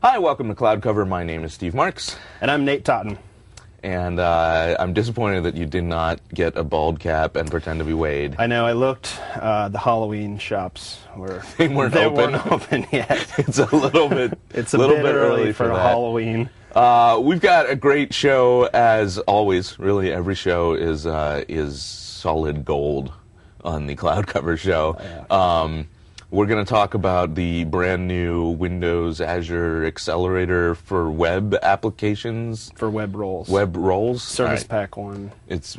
Hi, welcome to Cloud Cover. My name is Steve Marks. And I'm Nate Totten. And I'm disappointed that you did not get a bald cap and pretend to be Wade. I know, I looked. The Halloween shops they weren't open yet. It's a little bit It's a little bit early for that. Halloween. We've got a great show, as always. Really, every show is solid gold on the Cloud Cover show. Oh, yeah. We're going to talk about the brand new Windows Azure Accelerator for web applications. For web roles. Web roles? Service right. Pack 1. It's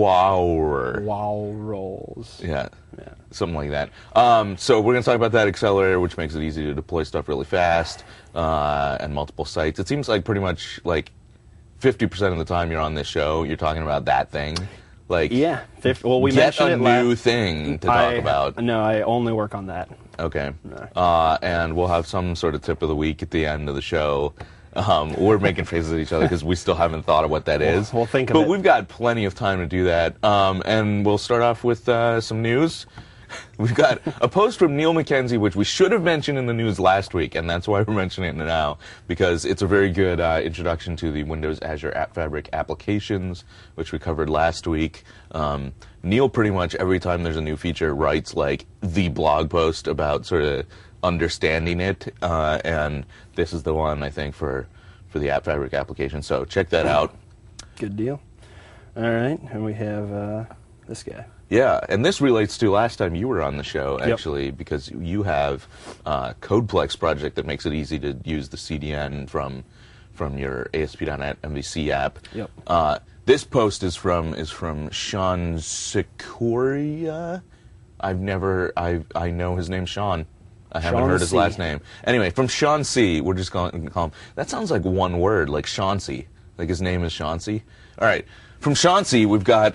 WoW. WoW roles. Yeah. Something like that. So we're going to talk about that accelerator, which makes it easy to deploy stuff really fast and multiple sites. It seems like pretty much like 50% of the time you're on this show, you're talking about that thing. Like, yeah, well, we get mentioned a it new thing to talk about. No, I only work on that. Okay. No. And we'll have some sort of tip of the week at the end of the show. We're making faces at each other because we still haven't thought of what that is. We'll think of it. But we've got plenty of time to do that. And we'll start off with some news. We've got a post from Neil McKenzie, which we should have mentioned in the news last week, and that's why we're mentioning it now, because it's a very good introduction to the Windows Azure App Fabric applications, which we covered last week. Neil pretty much every time there's a new feature writes like the blog post about sort of understanding it, and this is the one, I think, for the App Fabric application. So check that out. Good deal. All right, and we have this guy. Yeah, and this relates to last time you were on the show, actually, because you have a Codeplex project that makes it easy to use the CDN from your ASP.NET MVC app. Yep. This post is from Sean Sikoria. I know his name's Sean. I haven't heard his last name. Anyway, from Sean C. We're just going to call him. That sounds like one word, like Chauncey. Like his name is Chauncey. All right. From Chauncey, we've got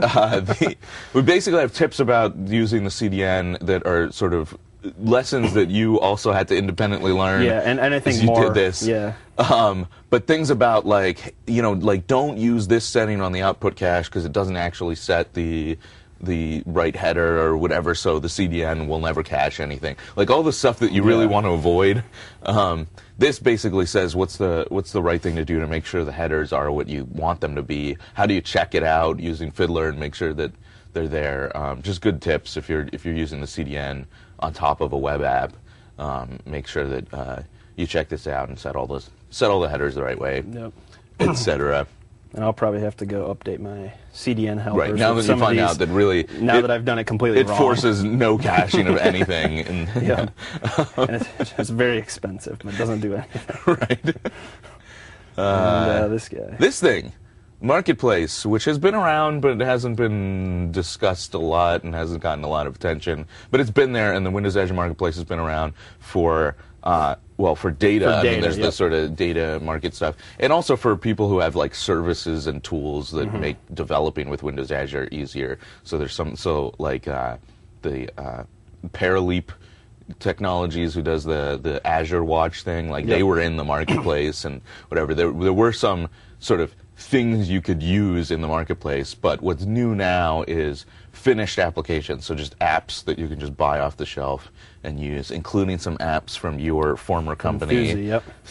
we basically have tips about using the CDN that are sort of lessons that you also had to independently learn. Yeah, and I think you more. did this. Yeah. But things about like don't use this setting on the output cache because it doesn't actually set the right header or whatever, so the CDN will never cache anything. Like all the stuff that you really want to avoid. This basically says what's the right thing to do to make sure the headers are what you want them to be. How do you check it out using Fiddler and make sure that they're there? Just good tips if you're using the CDN on top of a web app. Make sure that you check this out and set all the headers the right way, etc. And I'll probably have to go update my CDN helpers. Right, now that you find out that really... Now that I've done it completely wrong. It forces no caching of anything. And it's very expensive, but it doesn't do anything. Right. And this guy. This thing, Marketplace, which has been around, but it hasn't been discussed a lot and hasn't gotten a lot of attention. But it's been there, and the Windows Azure Marketplace has been around for... for data. I mean, there's the sort of data market stuff. And also for people who have, like, services and tools that make developing with Windows Azure easier. So there's the Paraleap Technologies, who does the Azure Watch thing, like, they were in the marketplace and whatever. There were some sort of things you could use in the marketplace, but what's new now is finished applications, so just apps that you can just buy off the shelf and use, including some apps from your former company,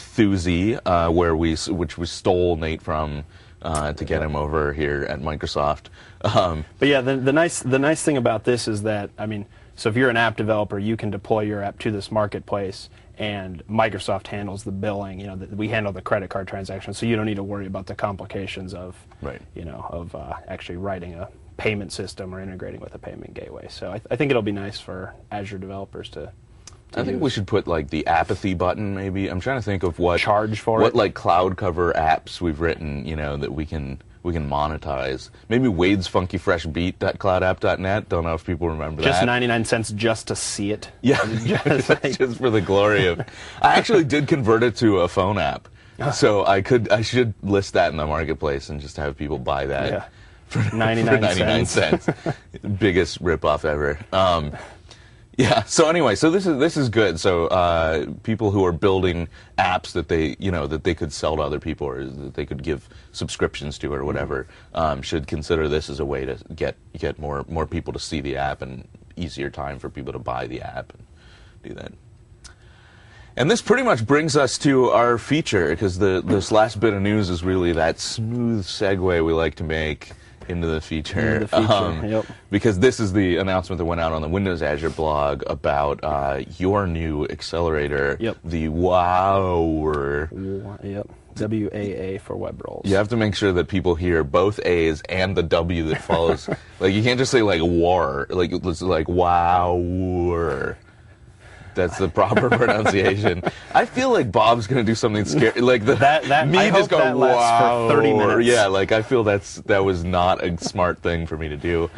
Thuzy, which we stole Nate from to get him over here at Microsoft. But yeah, the nice thing about this is that, I mean, so if you're an app developer, you can deploy your app to this marketplace, and Microsoft handles the billing. We handle the credit card transactions, so you don't need to worry about the complications of, actually writing a payment system or integrating with a payment gateway. So I think it'll be nice for Azure developers to I think we should put like the apathy button, maybe. I'm trying to think of what charge for what like cloud cover apps we've written, that we can monetize. Maybe Wade's Funky Fresh Beat.cloudapp.net. Don't know if people remember that. Just that. 99 cents just to see it. Yeah, just for the glory of. I actually did convert it to a phone app, so I should list that in the marketplace and just have people buy that. Yeah. For 99 cents. Biggest ripoff ever. Yeah. So anyway, so this is good. So people who are building apps that they could sell to other people or that they could give subscriptions to or whatever should consider this as a way to get more people to see the app and easier time for people to buy the app and do that. And this pretty much brings us to our feature, because this last bit of news is really that smooth segue we like to make into the feature. Yep. Because this is the announcement that went out on the Windows Azure blog about your new accelerator, Yep. the WAAR. Yep. WAA for web roles. You have to make sure that people hear both A's and the W that follows. Like, you can't just say, like, war. Like, it's like, WAAR. That's the proper pronunciation. I feel like Bob's gonna do something scary, like me I just hope go that lasts wow, for 30 minutes. Yeah, like I feel that was not a smart thing for me to do.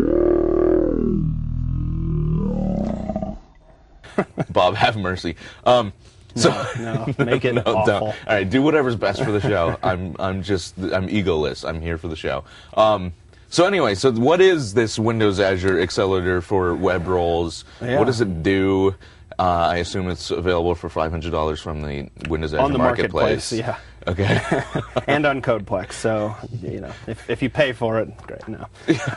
Bob, have mercy. No, make it awful. Don't. All right, do whatever's best for the show. I'm egoless. I'm here for the show. So anyway, so what is this Windows Azure Accelerator for web roles? Yeah. What does it do? I assume it's available for $500 from the Windows Azure On the marketplace, yeah. Okay. And on Codeplex, so, you know, if you pay for it, great, no.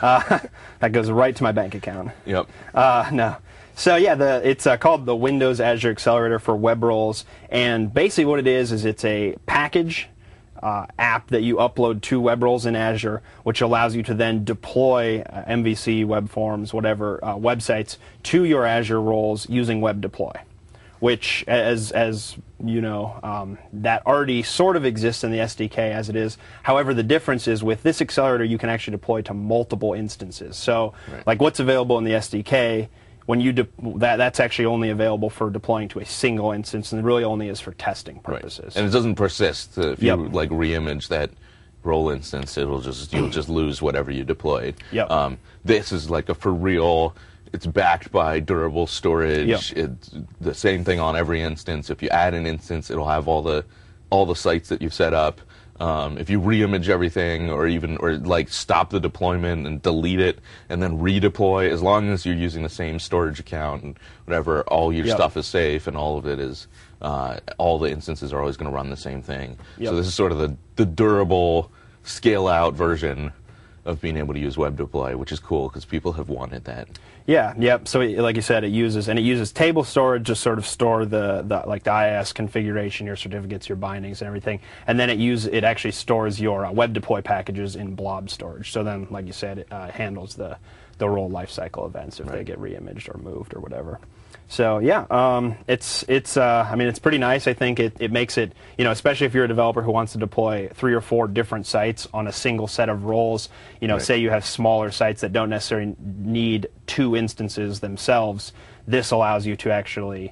That goes right to my bank account. Yep. No. So yeah, it's called the Windows Azure Accelerator for web roles, and basically what it is it's a package app that you upload to web roles in Azure, which allows you to then deploy MVC, web forms, whatever websites to your Azure roles using web deploy, which, as you know, that already sort of exists in the SDK as it is. However, the difference is with this accelerator, you can actually deploy to multiple instances. So, like what's available in the SDK, when you that's actually only available for deploying to a single instance, and it really only is for testing purposes. Right. And it doesn't persist. If you like reimage that role instance, you'll just lose whatever you deployed. Yep. This is like a for real. It's backed by durable storage. Yep. It's the same thing on every instance. If you add an instance, it'll have all the sites that you've set up. If you reimage everything, or like stop the deployment and delete it and then redeploy, as long as you're using the same storage account and whatever, all your stuff is safe and all of it is, all the instances are always going to run the same thing. So this is sort of the durable, scale-out version of being able to use web deploy, which is cool because people have wanted that. Yeah, yep. So like you said, it uses table storage to sort of store the IIS configuration, your certificates, your bindings, and everything, and then it actually stores your web deploy packages in blob storage. So then, like you said, it handles the role lifecycle events if they get reimaged or moved or whatever. So yeah, it's pretty nice. I think it makes it, you know, especially if you're a developer who wants to deploy 3 or 4 different sites on a single set of roles. You know, say you have smaller sites that don't necessarily need 2 instances themselves. This allows you to actually,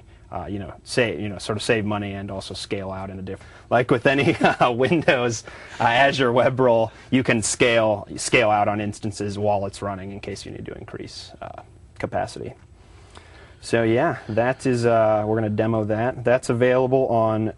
sort of save money and also scale out in a different. Like with any Windows Azure web role, you can scale out on instances while it's running in case you need to increase capacity. So yeah, that is, we're going to demo that. That's available on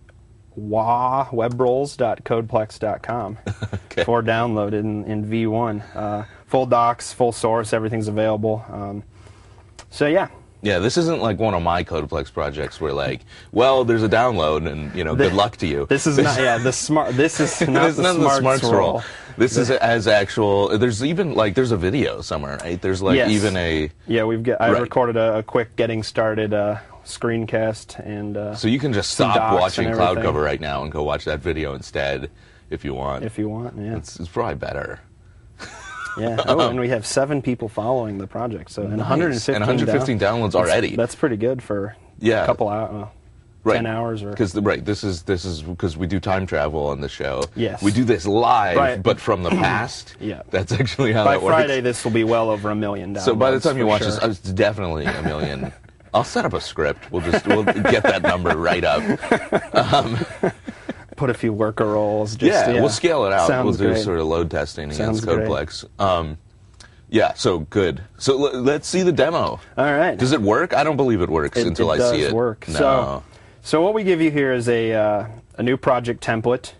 webroles.codeplex.com for download in V1. Full docs, full source, everything's available. So yeah. Yeah, this isn't like one of my Codeplex projects where like, well, there's a download and, you know, good luck to you. This is not, this is not the smarts role. This is as actual, there's even like, there's a video somewhere, right? There's like even a... Yeah, I recorded a quick getting started screencast and... so you can just stop watching Cloud Cover right now and go watch that video instead if you want. If you want, yeah. It's probably better. Yeah. Oh, and we have 7 people following the project, so and 115 downloads already. That's pretty good for a couple hours, 10 hours, or because this is because we do time travel on the show. Yes, we do this live, but from the past. Yeah, that's actually how that works. By Friday, this will be well over 1 million downloads. So by the time you watch this, it's definitely 1 million. I'll set up a script. We'll get that number right up. Put a few worker roles. We'll scale it out. Sounds we'll do great. sort of load testing against Codeplex. Yeah, so good. So let's see the demo. All right. Does it work? I don't believe it works until I see it. It does work. No. So what we give you here is a new project template.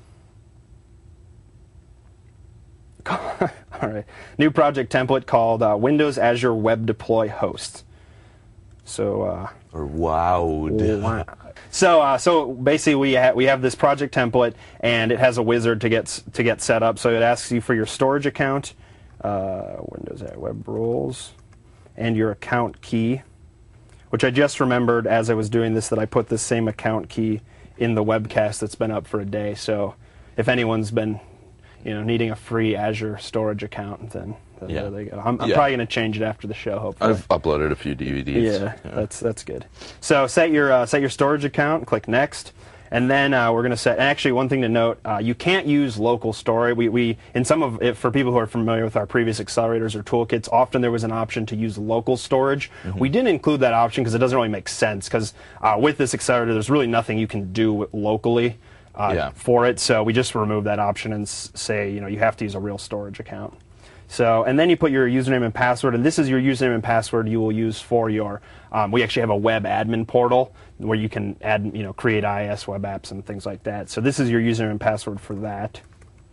All right. New project template called Windows Azure Web Deploy Host. So. Or WAAD. So basically we have this project template, and it has a wizard to get set up. So it asks you for your storage account, Windows Web Roles, and your account key. which I just remembered as I was doing this that I put this same account key in the webcast that's been up for a day. So if anyone's been, needing a free Azure storage account, then there they go. I'm probably going to change it after the show. Hopefully, I've uploaded a few DVDs. Yeah. That's good. So set your storage account. Click next. And then we're going to set. And actually, one thing to note: you can't use local storage. We in some of it, for people who are familiar with our previous accelerators or toolkits, often there was an option to use local storage. We didn't include that option because it doesn't really make sense. Because with this accelerator, there's really nothing you can do locally for it. So we just remove that option and say, you have to use a real storage account. So, and then you put your username and password, and this is your username and password you will use for your, we actually have a web admin portal where you can add, create IIS web apps and things like that. So this is your username and password for that.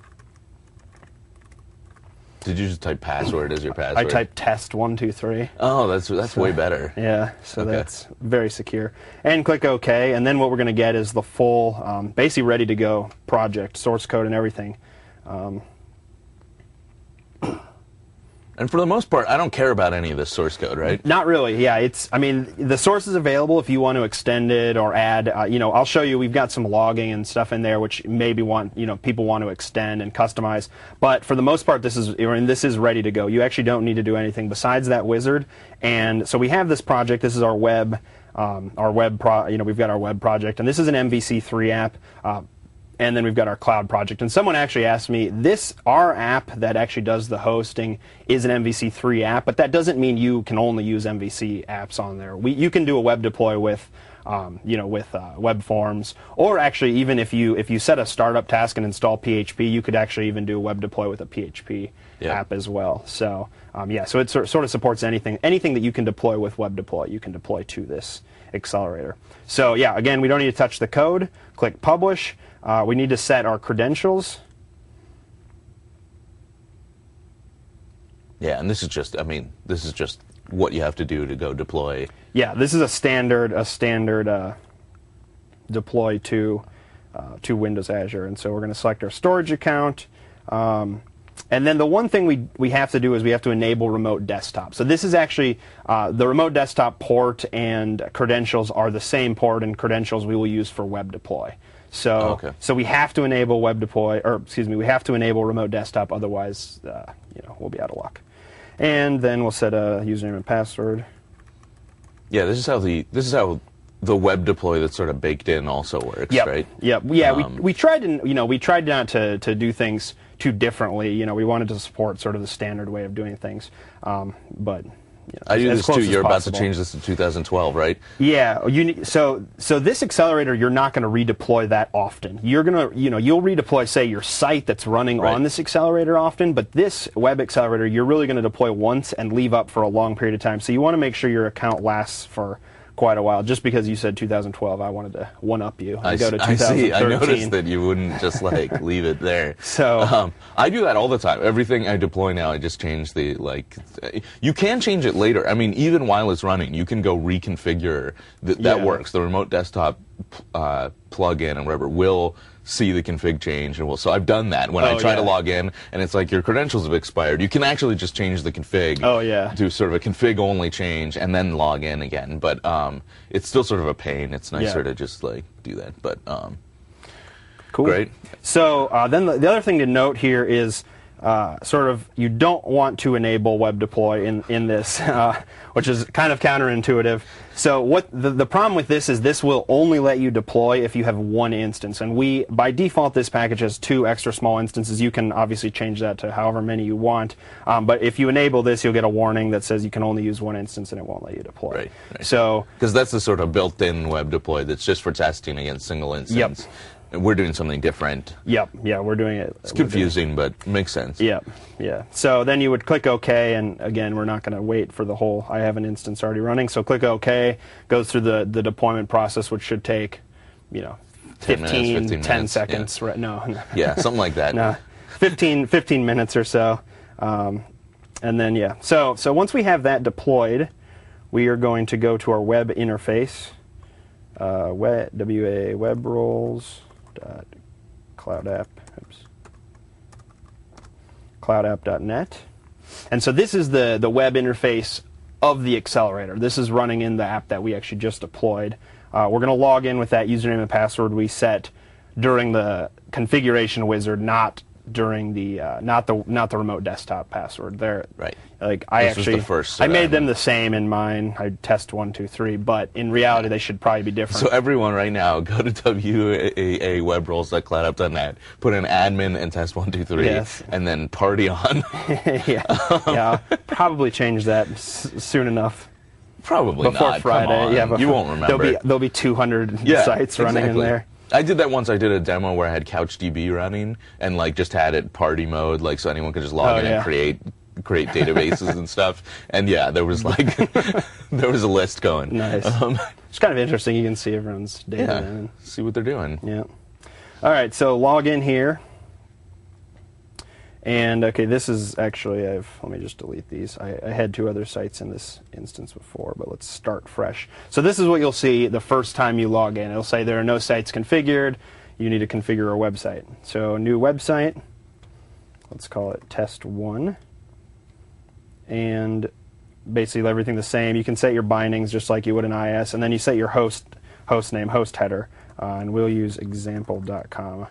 Did you just type password as your password? I typed test123. Oh, that's way better. Yeah, so that's very secure. And click OK, and then what we're going to get is the full, basically ready to go project, source code and everything. And for the most part, I don't care about any of this source code, right? Not really. Yeah, the source is available if you want to extend it or add. I'll show you. We've got some logging and stuff in there, which maybe people want to extend and customize. But for the most part, this is ready to go. You actually don't need to do anything besides that wizard. And so we have this project. This is our web. We've got our web project, and this is an MVC3 app. And then we've got our cloud project. And someone actually asked me, our app that actually does the hosting is an MVC3 app, but that doesn't mean you can only use MVC apps on there. You can do a web deploy with, web forms, or actually even if you set a startup task and install PHP, you could actually even do a web deploy with a PHP app as well. So so it sort of supports anything that you can deploy with web deploy, you can deploy to this accelerator. So again, we don't need to touch the code. Click publish. We need to set our credentials. Yeah, and this is just what you have to do to go deploy. Yeah, this is a standard deploy to Windows Azure, and so we're going to select our storage account. And then the one thing we have to do is we have to enable remote desktop. So this is actually the remote desktop port and credentials are the same port and credentials we will use for web deploy. So so we have to enable we have to enable remote desktop, otherwise we'll be out of luck. And then we'll set a username and password. Yeah, this is how the web deploy that's sort of baked in also works, right? Yep. Yeah, we tried not to do things too differently. We wanted to support sort of the standard way of doing things, but. I do this too. You're about to change this to 2012, right? Yeah. So this accelerator, you're not going to redeploy that often. You're going to, you'll redeploy, say, your site that's running on this accelerator often, but this web accelerator, you're really going to deploy once and leave up for a long period of time. So you want to make sure your account lasts for quite a while. Just because you said 2012, I wanted to one-up you and go to 2013. I noticed that you wouldn't just leave it there. So I do that all the time. Everything I deploy now, I just change you can change it later. I mean, even while it's running, you can go reconfigure that works. The remote desktop plugin and whatever will see the config change, and so I've done that when I try to log in and it's like your credentials have expired. You can actually just change the config do sort of a config only change and then log in again, but it's still sort of a pain. It's nicer to just do that, but cool. Great. So then the other thing to note here is you don't want to enable web deploy in this, which is kind of counterintuitive. So what the problem with this is this will only let you deploy if you have one instance, and by default this package has 2 extra small instances. You can obviously change that to however many you want, but if you enable this, you'll get a warning that says you can only use one instance and it won't let you deploy. Right. So because that's the sort of built-in web deploy that's just for testing against single instance. Yep. We're doing something different. Yep. Yeah, we're doing it. It's confusing, but makes sense. Yeah. Yeah. So then you would click OK, and again, we're not going to wait for the whole. I have an instance already running, so click OK. Goes through the deployment process, which should take, 10 seconds. Yeah. Right? No. Yeah, something like that. No, 15 minutes or so, and then So once we have that deployed, we are going to go to our web interface. web roles. Cloudapp.net. And so this is the web interface of the accelerator. This is running in the app that we actually just deployed. We're going to log in with that username and password we set during the configuration wizard, not during the not the remote desktop password. There, Right. Like This was the first, I made them the same in mine. I test 1, 2, 3, but in reality they should probably be different. So everyone right now, go to WAA-webroles.cloudupdot.net, put in admin and test 1, 2, 3, Yes. and then party on. yeah, I'll probably change that soon enough. Probably Before not. Friday, Come on. yeah, before, You won't remember. There'll be 200 Yeah, sites running in exactly. there. I did that once. I did a demo where I had CouchDB running and like just had it party mode, like so anyone could just log in and create databases and stuff. And yeah, there was like there was a list going. Nice. It's kind of interesting. You can see everyone's data. Yeah. Then. See what they're doing. Yeah. All right. So log in here. And okay, this is actually, let me just delete these. I had 2 other sites in this instance before, but let's start fresh. So this is what you'll see the first time you log in. It'll say there are no sites configured. You need to configure a website. So new website. Let's call it test 1. And basically everything the same. You can set your bindings just like you would in IIS, and then you set your host name, host header, and we'll use example.com.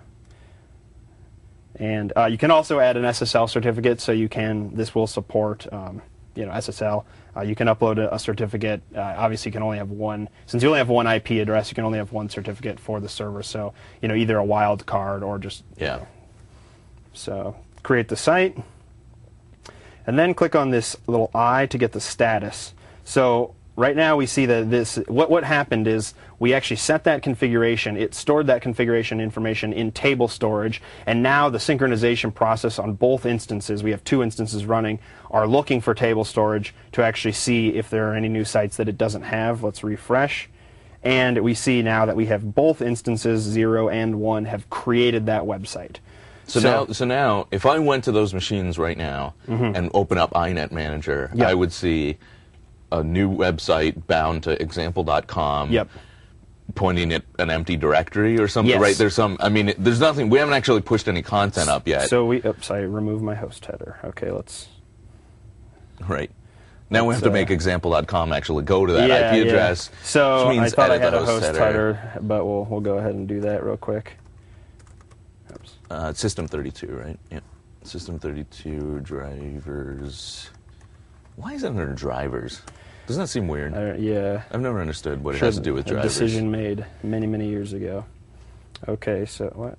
And you can also add an SSL certificate, so this will support SSL. You can upload a certificate. Obviously, you can only have one. Since you only have one IP address, you can only have one certificate for the server. So either a wild card or just So create the site, and then click on this little I to get the status. So right now we see that what happened is we actually set that configuration. It stored that configuration information in table storage, and now the synchronization process on both instances, we have 2 instances running, are looking for table storage to actually see if there are any new sites that it doesn't have. Let's refresh. And we see now that we have both instances, 0 and 1, have created that website. So now, if I went to those machines right now and open up iNet Manager, I would see a new website bound to example.com. Yep. Pointing at an empty directory or something, Yes. right? There's there's nothing, we haven't actually pushed any content up yet. So I removed my host header. Okay, let's... Right. Now we have to make example.com actually go to that IP address. So which means I thought I edit had the a host header, but we'll go ahead and do that real quick. Oops. It's System32, right? Yep. System32 drivers. Why is it under drivers? Doesn't that seem weird? Yeah. I've never understood what it has to do with a drivers. decision made many, many years ago. Okay, so what?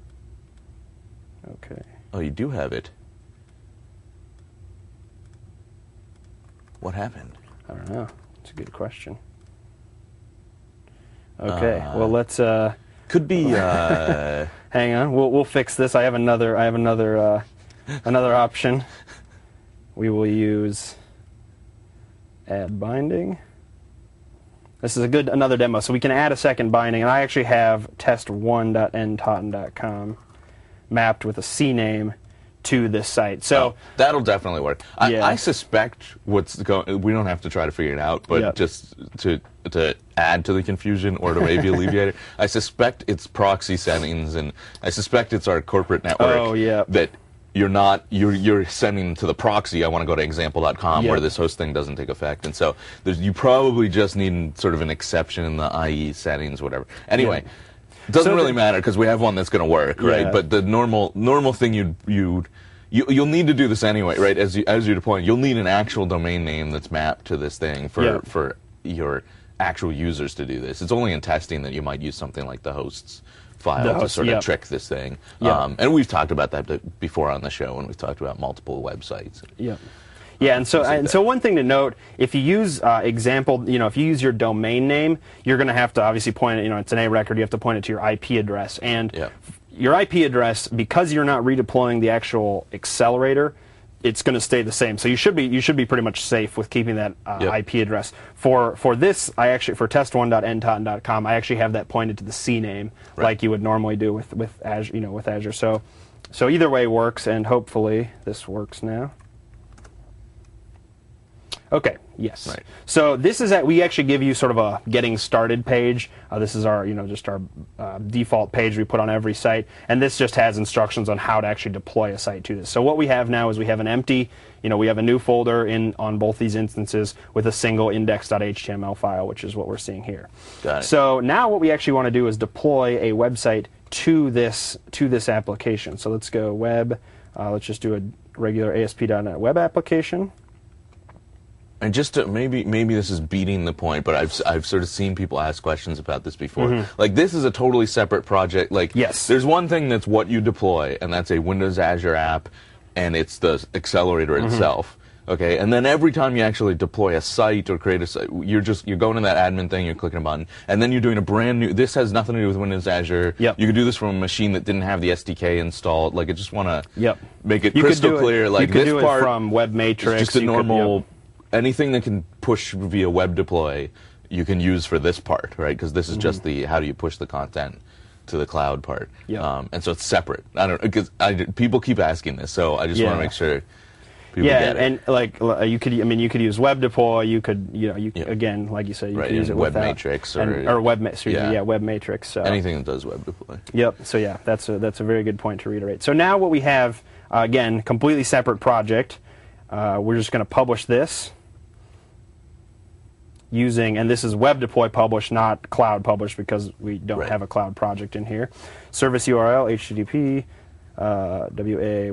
Okay. Oh, you do have it. What happened? I don't know. It's a good question. Okay. Well, let's. Could be. Hang on. We'll fix this. I have another option. We will use add binding. This is another demo, so we can add a second binding, and I actually have test1.ntotten.com mapped with a CNAME to this site. So that'll definitely work. Yeah. I suspect what's going. We don't have to try to figure it out, but just to add to the confusion or to maybe alleviate it, I suspect it's proxy settings, and I suspect it's our corporate network that you're sending to the proxy. I want to go to example.com where this host thing doesn't take effect, and so you probably just need sort of an exception in the IE settings, whatever. Anyway. It doesn't really matter because we have one that's going to work, right? But the normal thing you'll need to do this anyway, right? As you're deploying, you'll need an actual domain name that's mapped to this thing for your actual users to do this. It's only in testing that you might use something like the hosts file to sort of trick this thing. And we've talked about that before on the show when we've talked about multiple websites. Yeah, and so one thing to note, if you use example, if you use your domain name, you're going to have to obviously point it, it's an A record, you have to point it to your IP address. And your IP address, because you're not redeploying the actual accelerator, it's going to stay the same. So you should be pretty much safe with keeping that IP address. For this, for test1.ntotten.com, I actually have that pointed to the CNAME like you would normally do with Azure, with Azure. So either way works, and hopefully this works now. Okay. Yes. Right. So this is we actually give you sort of a getting started page. This is our just our default page we put on every site, and this just has instructions on how to actually deploy a site to this. So what we have now is we have an empty, we have a new folder on both these instances with a single index.html file, which is what we're seeing here. Got it. So now what we actually want to do is deploy a website to this application. So let's go web. Let's just do a regular ASP.NET web application. And just to, maybe this is beating the point, but I've sort of seen people ask questions about this before. Like, this is a totally separate project. Like, yes. There's one thing that's what you deploy, and that's a Windows Azure app, and it's the accelerator itself. Okay, and then every time you actually deploy a site or create a site, you're going to that admin thing, you're clicking a button, and then you're doing a brand new. This has nothing to do with Windows Azure. Yep. You could do this from a machine that didn't have the SDK installed. Like, I just want to Yep. make it You could crystal do it- clear. Like, you could this do part it from Web Matrix. is just a you could- normal. yep. Anything that can push via web deploy, you can use for this part, right? Because this is just the how do you push the content to the cloud part. Yep. And so it's separate. I don't because people keep asking this, so I just want to make sure people get it. And like you could use web deploy. You could again, like you said, you Right, could use it Web without Matrix or web Web Matrix. So. Anything that does web deploy. Yep. So yeah, that's a very good point to reiterate. So now what we have again, completely separate project. We're just going to publish this. And this is web deploy publish, not cloud publish, because we don't have a cloud project in here. Service URL HTTP WA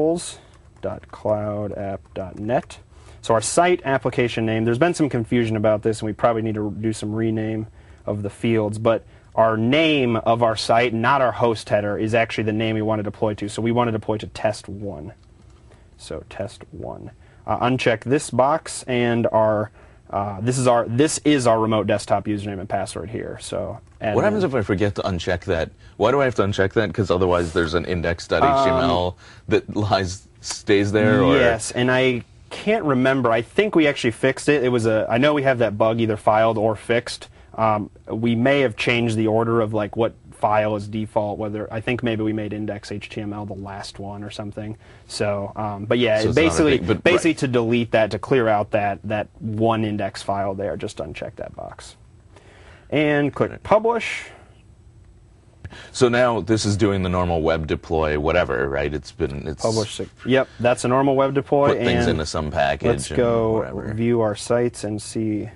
webroles.cloudapp.net. So our site application name. There's been some confusion about this, and we probably need to do some rename of the fields. But our name of our site, not our host header, is actually the name we want to deploy to. So we want to deploy to test1. So test1. Uncheck this box, and this is our remote desktop username and password here. So what happens if I forget to uncheck that? Why do I have to uncheck that? Because otherwise there's an index.html that stays there. Or? Yes, and I can't remember. I think we actually fixed it. I know we have that bug either filed or fixed. We may have changed the order of like what file is default. I think maybe we made index.html the last one or something. So, but yeah, so basically to delete that, to clear out that one index file there, just uncheck that box and click publish. So now this is doing the normal web deploy, whatever, right? It's publish. Yep, that's a normal web deploy. Put things into some package. Let's go view our sites and see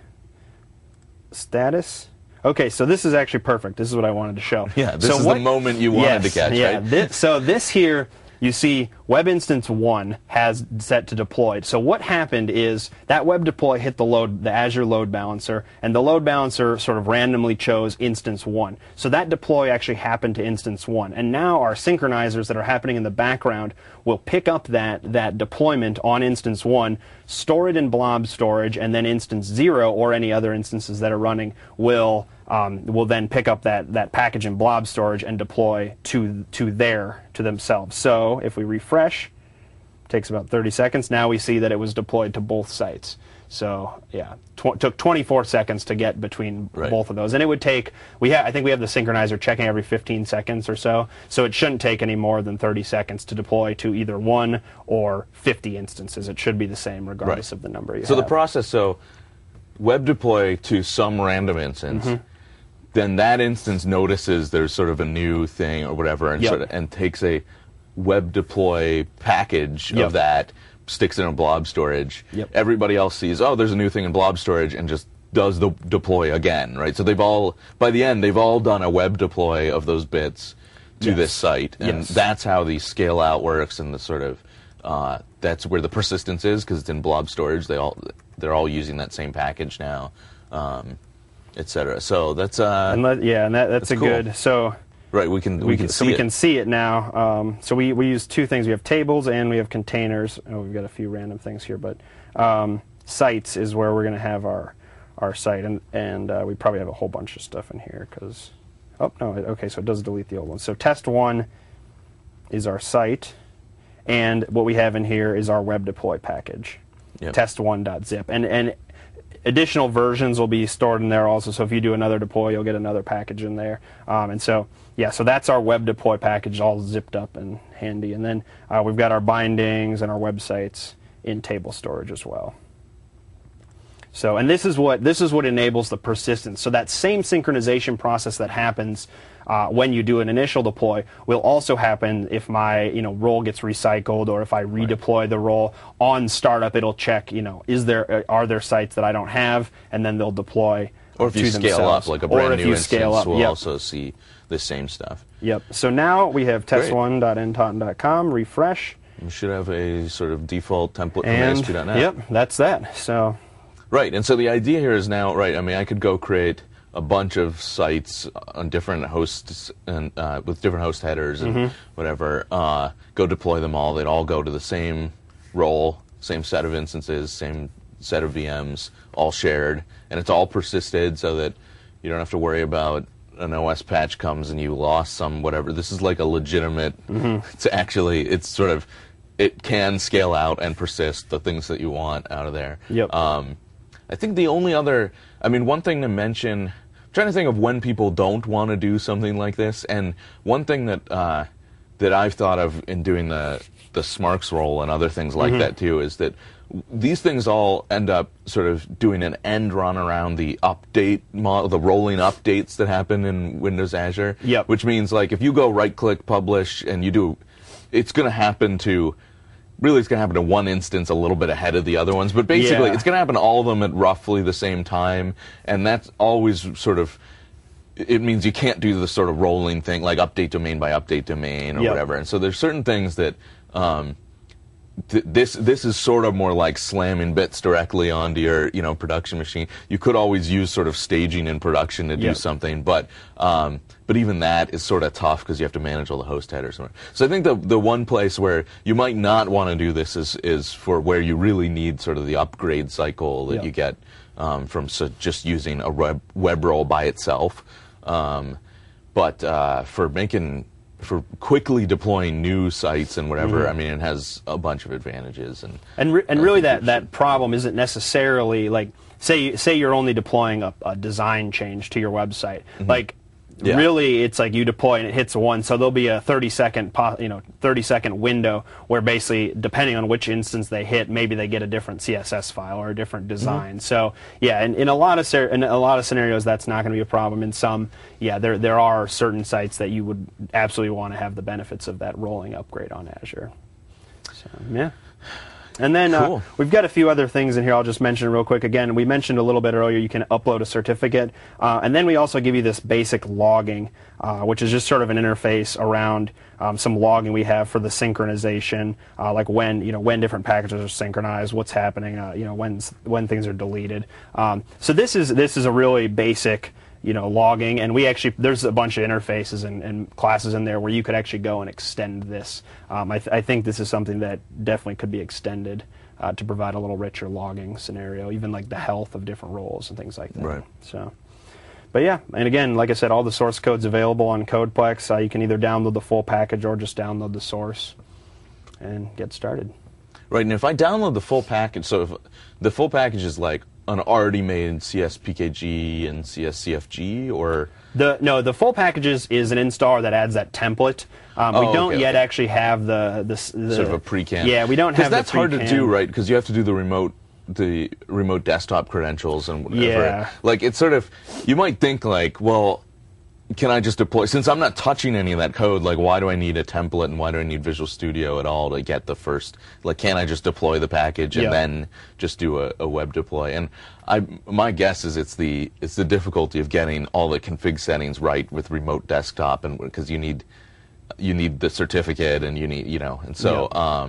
status. Okay, so this is actually perfect. This is what I wanted to show. Yeah, this is the moment you wanted to catch, right? So this here, you see web instance 1 has set to deployed. So what happened is that web deploy hit the Azure load balancer, and the load balancer sort of randomly chose instance 1. So that deploy actually happened to instance 1. And now our synchronizers that are happening in the background will pick up that deployment on instance 1, store it in blob storage, and then instance 0 or any other instances that are running will then pick up that package in blob storage and deploy to themselves. So if we refresh, it takes about 30 seconds. Now we see that it was deployed to both sites. So yeah, took 24 seconds to get between both of those, and it would take. I think we have the synchronizer checking every 15 seconds or so. So it shouldn't take any more than 30 seconds to deploy to either 1 or 50 instances. It should be the same regardless of the number you have. So the process. So web deploy to some random instance. Then that instance notices there's sort of a new thing or whatever, and and takes a web deploy package of that, sticks it in a blob storage. Everybody else sees, oh, there's a new thing in blob storage, and just does the deploy again, right? So by the end, they've all done a web deploy of those bits to this site, and that's how the scale out works, and the sort of that's where the persistence is, because it's in blob storage. They're all using that same package now. Etc. So that's that's a cool. Good. So right, we can see it now. So we use two things. We have tables and we have containers. Oh, we've got a few random things here, but sites is where we're going to have our site, and we probably have a whole bunch of stuff in here because so it does delete the old one. So test1 is our site, and what we have in here is our web deploy package, test1.zip, and additional versions will be stored in there also. So if you do another deploy, you'll get another package in there. So that's our web deploy package, all zipped up and handy. And then we've got our bindings and our websites in table storage as well. So, and this is what enables the persistence. So that same synchronization process that happens when you do an initial deploy will also happen if my role gets recycled, or if I redeploy the role on startup. It'll check are there sites that I don't have, and then they'll deploy. Or if you scale themselves. up, like a brand new instance, we'll yep. also see the same stuff. Yep. So now we have test1.ntauten.com, refresh. We should have a sort of default template from And ASP.NET. yep, that's that. So. Right, and so the idea here is now, right, I mean, I could go create a bunch of sites on different hosts and with different host headers and whatever, go deploy them all. They'd all go to the same role, same set of instances, same set of VMs, all shared, and it's all persisted so that you don't have to worry about an OS patch comes and you lost some whatever. This is like a legitimate, it can scale out and persist the things that you want out of there. Yep. I think the only other, one thing to mention, I'm trying to think of when people don't want to do something like this, and one thing that that I've thought of in doing the Smarks role and other things like that too is that these things all end up sort of doing an end run around the update model, the rolling updates that happen in Windows Azure. Yep. Which means, like, if you go right-click publish and you do, it's going to happen to. Really, it's going to happen to one instance a little bit ahead of the other ones, but basically it's going to happen to all of them at roughly the same time, and that's always sort of, it means you can't do the sort of rolling thing, like update domain by update domain or whatever, and so there's certain things that, this is sort of more like slamming bits directly onto your production machine. You could always use sort of staging in production to do something, but even that is sort of tough because you have to manage all the host headers. So I think the one place where you might not want to do this is for where you really need sort of the upgrade cycle that you get from just using a web role by itself. But for quickly deploying new sites and whatever, it has a bunch of advantages. And really that problem isn't necessarily like, say you're only deploying a design change to your website. Like, really, it's like you deploy and it hits one, so there'll be a 30-second window where basically, depending on which instance they hit, maybe they get a different CSS file or a different design. So and in a lot of scenarios, that's not going to be a problem. In some, there are certain sites that you would absolutely want to have the benefits of that rolling upgrade on Azure. So And then we've got a few other things in here I'll just mention real quick. Again, we mentioned a little bit earlier you can upload a certificate. And then we also give you this basic logging, which is just sort of an interface around some logging we have for the synchronization, like when different packages are synchronized, what's happening, when things are deleted. So this is a really basic logging, and there's a bunch of interfaces and classes in there where you could actually go and extend this. I think this is something that definitely could be extended to provide a little richer logging scenario, even like the health of different roles and things like that. Right. So, but yeah, and again, like I said, all the source code's available on CodePlex. You can either download the full package or just download the source and get started. Right, and if I download the full package, so if the full package is like an already made CSPKG and CSCFG, or the full packages is an installer that adds that template. We don't yet actually have the sort of a pre-can. Yeah, we don't have that's the pre-can. hard to do, right? Because you have to do the remote desktop credentials and whatever. Yeah. Like, it's sort of, you might think like, well, can I just deploy, since I'm not touching any of that code, like, why do I need a template and why do I need Visual Studio at all to get the first, like, can't I just deploy the package and then just do a web deploy? And my guess is it's the difficulty of getting all the config settings right with remote desktop, and because you need the certificate and you need, and so,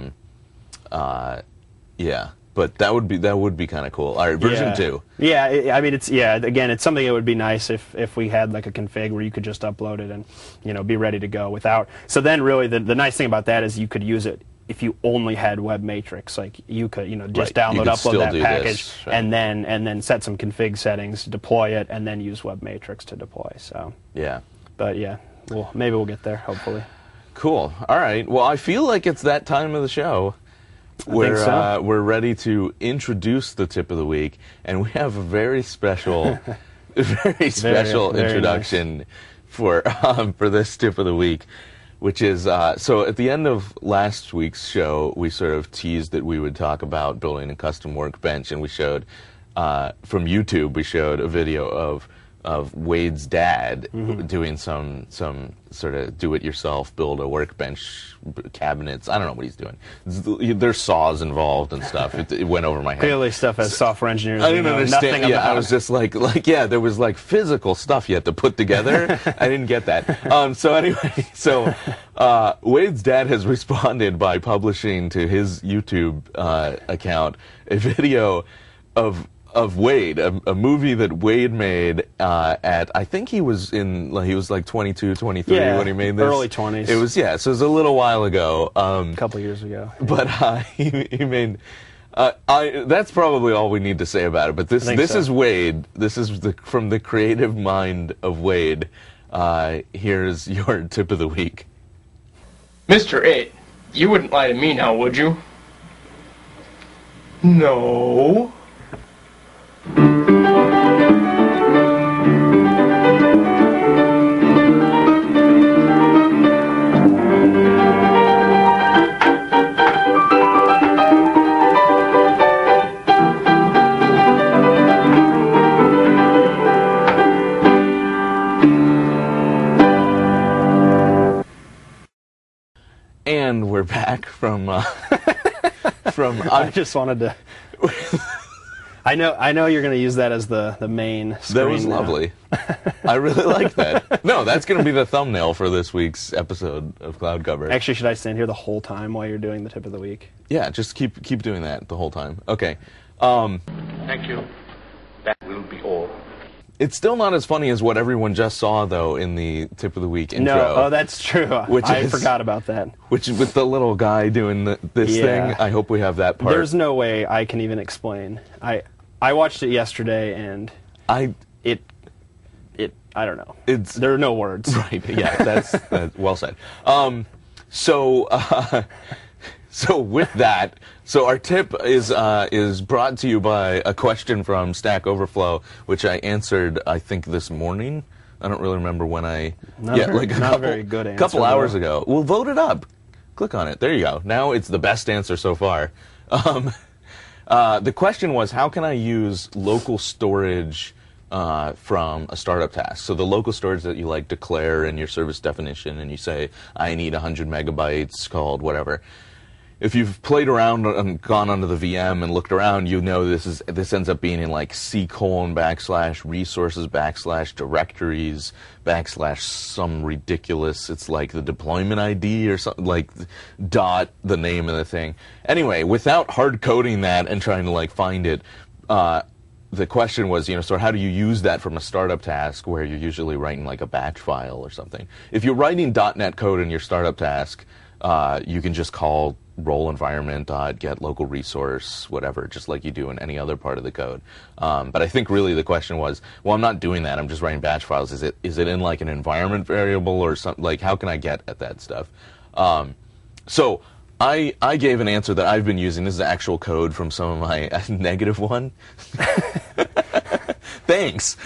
But that would be kind of cool. All right, version 2. Yeah, again, it's something that would be nice if we had like a config where you could just upload it and be ready to go without. So then really the nice thing about that is you could use it if you only had WebMatrix. Like you could just upload that package and then set some config settings, deploy it, and then use WebMatrix to deploy. So but maybe we'll get there hopefully. Cool. All right. Well, I feel like it's that time of the show. We're ready to introduce the tip of the week, and we have a very special, very introduction nice. for this tip of the week, which is so at the end of last week's show, we sort of teased that we would talk about building a custom workbench, and we showed from YouTube, we showed a video of Wade's dad doing some sort of do-it-yourself, build a workbench, cabinets. I don't know what he's doing. There's saws involved and stuff. It went over my head. Clearly, stuff as software engineers. I didn't understand. Nothing Yeah, about. I was just like, yeah, there was like physical stuff you had to put together. I didn't get that. So anyway, Wade's dad has responded by publishing to his YouTube account a video of Wade, a movie that Wade made at, I think he was like 22, 23 when he made this. Early 20s. It was, so it was a little while ago. A couple years ago. But he made, that's probably all we need to say about it. But this is Wade. This is from the creative mind of Wade. Here's your tip of the week. Mr. 8, you wouldn't lie to me now, would you? No. And we're back from I just wanted to. I know you're going to use that as the main screen. That was lovely. I really like that. No, that's going to be the thumbnail for this week's episode of Cloud Cover. Actually, should I stand here the whole time while you're doing the tip of the week? Yeah, just keep doing that the whole time. Okay. Thank you. That will be all. It's still not as funny as what everyone just saw, though, in the tip of the week intro. No, oh, that's true. I forgot about that. Which, with the little guy doing this thing, I hope we have that part. There's no way I can even explain. I watched it yesterday, and I don't know. There are no words. Right. Yeah. That's well said. So with that, our tip is brought to you by a question from Stack Overflow, which I answered, I think, this morning. I don't really remember when a very good answer. Couple hours ago. We'll vote it up. Click on it. There you go. Now it's the best answer so far. The question was, how can I use local storage from a startup task? So the local storage that you declare in your service definition, and you say, I need 100 megabytes called whatever. If you've played around and gone onto the VM and looked around, you know this ends up being in C:\/resources /directories / some ridiculous. It's like the deployment ID or something dot the name of the thing. Anyway, without hard coding that and trying to find it, the question was, so how do you use that from a startup task where you're usually writing a batch file or something? If you're writing .NET code in your startup task, you can just call role environment get local resource whatever, just like you do in any other part of the code. But I think really the question was, well, I'm not doing that. I'm just writing batch files. Is it in an environment variable or something? How can I get at that stuff? So I gave an answer that I've been using. This is actual code from some of my -1. Thanks.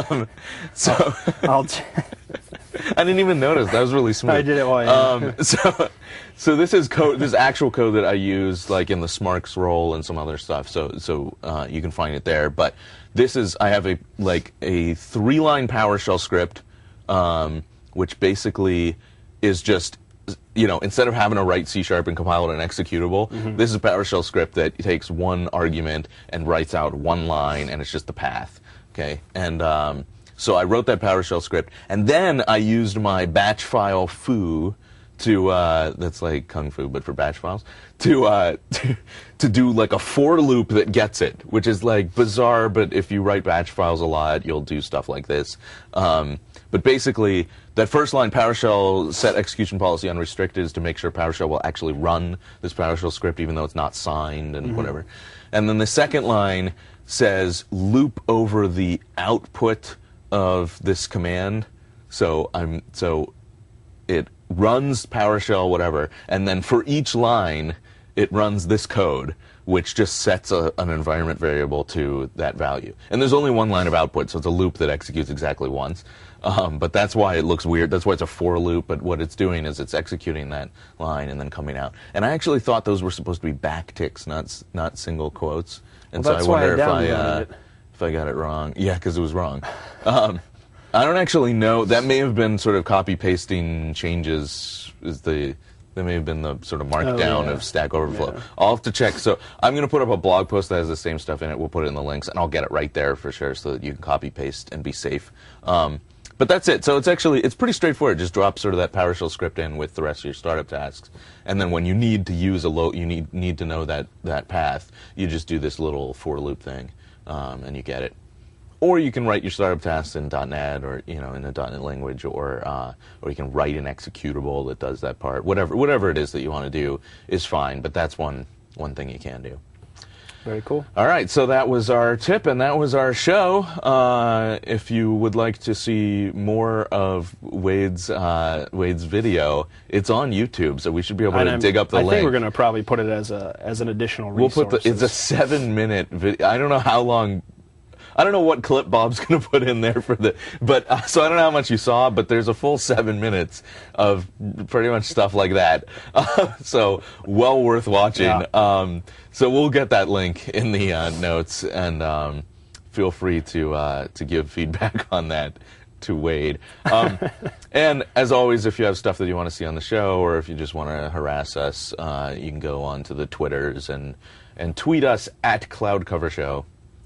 I didn't even notice. That was really smooth. I did it while So this is code. This is actual code that I use in the Smarks role and some other stuff. So you can find it there. But this is, I have a 3-line PowerShell script, which basically is just, instead of having to write C# and compile it in executable, this is a PowerShell script that takes one argument and writes out one line, and it's just the path. Okay, and so I wrote that PowerShell script, and then I used my batch file foo to that's like kung fu but for batch files, to do a for loop that gets it, which is bizarre, but if you write batch files a lot, you'll do stuff like this. But basically, that first line, PowerShell set execution policy unrestricted, is to make sure PowerShell will actually run this PowerShell script even though it's not signed and whatever. And then the second line says loop over the output of this command. So it runs PowerShell whatever, and then for each line it runs this code, which just sets an environment variable to that value. And there's only one line of output, so it's a loop that executes exactly once. But that's why it looks weird. That's why it's a for loop, but what it's doing is it's executing that line and then coming out. And I actually thought those were supposed to be backticks, not single quotes. And well, so I wonder if if I got it wrong. Yeah, because it was wrong. I don't actually know. That may have been sort of copy-pasting changes. That may have been the sort of markdown of Stack Overflow. Yeah. I'll have to check. So I'm going to put up a blog post that has the same stuff in it. We'll put it in the links, and I'll get it right there for sure so that you can copy-paste and be safe. But that's it. So it's pretty straightforward. Just drop sort of that PowerShell script in with the rest of your startup tasks. And then when you need to use you need to know that path, you just do this little for loop thing, and you get it. Or you can write your startup tasks in .NET or in a .NET language, or you can write an executable that does that part. Whatever it is that you want to do is fine, but that's one thing you can do. Very cool. All right, so that was our tip, and that was our show. If you would like to see more of Wade's video, it's on YouTube, so we should be able to dig up the link. I think we're going to probably put it as an additional resource. It's a 7-minute video. I don't know how long. I don't know what clip Bob's going to put in there so I don't know how much you saw, but there's a full 7 minutes of pretty much stuff like that. So well worth watching. Yeah. So we'll get that link in the notes, and feel free to give feedback on that to Wade. And as always, if you have stuff that you want to see on the show, or if you just want to harass us, you can go on to the Twitters and tweet us at CloudCoverShow.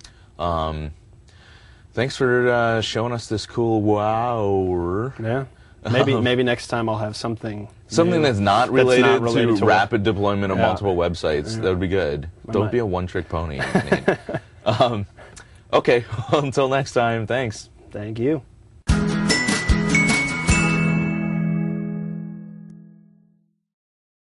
Thanks for showing us this cool wow. Yeah. Maybe next time I'll have something that's not related to rapid deployment of multiple websites. Yeah. That would be good. Don't be a one-trick pony. Okay. Until next time. Thanks. Thank you.